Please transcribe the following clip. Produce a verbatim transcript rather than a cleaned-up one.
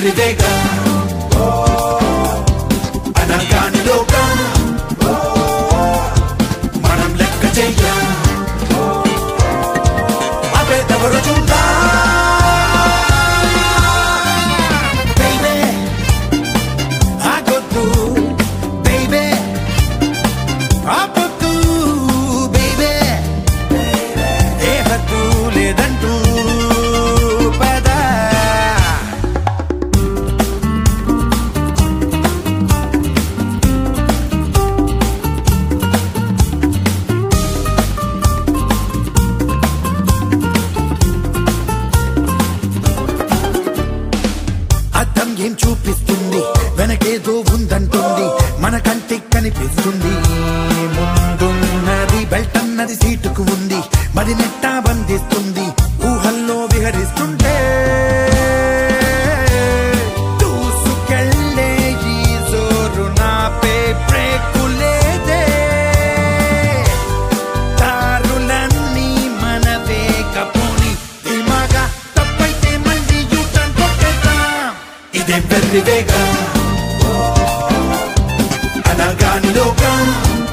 వెర్రివేగా అనగాని లోకం మనం లెక్క చెయ్యం అవేదెవరు చూడా ఏం చూపిస్తుంది వెనకేదో ఉందంటుంది మన కంటికి కనిపిస్తుంది ముందున్నది బెల్ట్ అన్నది సీటుకు ఉంది మరి నెట్టా బంధిస్తుంది ఊహల్లో విహరిస్తుంటే దూసుకెళ్ళే ఈ జోరు నాపే బ్రేకులేదే దారులన్నీ మనవే కపుని దిమాగా తప్పైతే మళ్ళీ యూటర్న్ కొట్టేద్దాం ఇదే వెర్రివేగా అనగాని లోకం